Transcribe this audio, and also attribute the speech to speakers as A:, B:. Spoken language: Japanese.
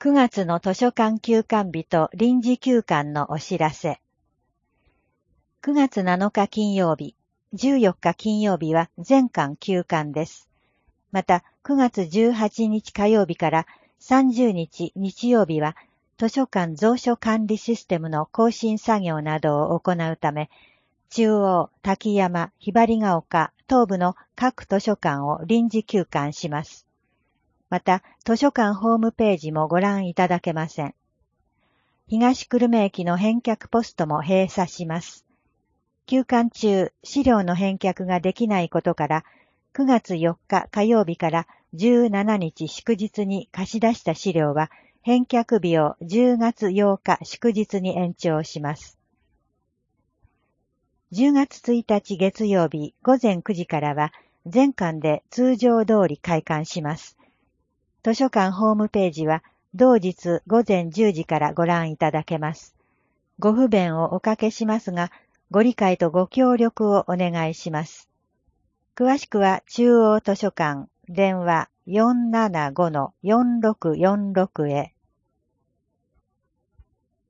A: 9月の図書館休館日と臨時休館のお知らせ。9月7日金曜日、14日金曜日は全館休館です。また、9月18日火曜日から30日日曜日は、図書館蔵書管理システムの更新作業などを行うため、中央、滝山、ひばりが丘、東部の各図書館を臨時休館します。また、図書館ホームページもご覧いただけません。東久留米駅の返却ポストも閉鎖します。休館中、資料の返却ができないことから、9月4日火曜日から17日祝日に貸し出した資料は、返却日を10月8日祝日に延長します。10月1日月曜日午前9時からは、全館で通常通り開館します。図書館ホームページは、同日午前10時からご覧いただけます。ご不便をおかけしますが、ご理解とご協力をお願いします。詳しくは中央図書館電話 475-4646 へ。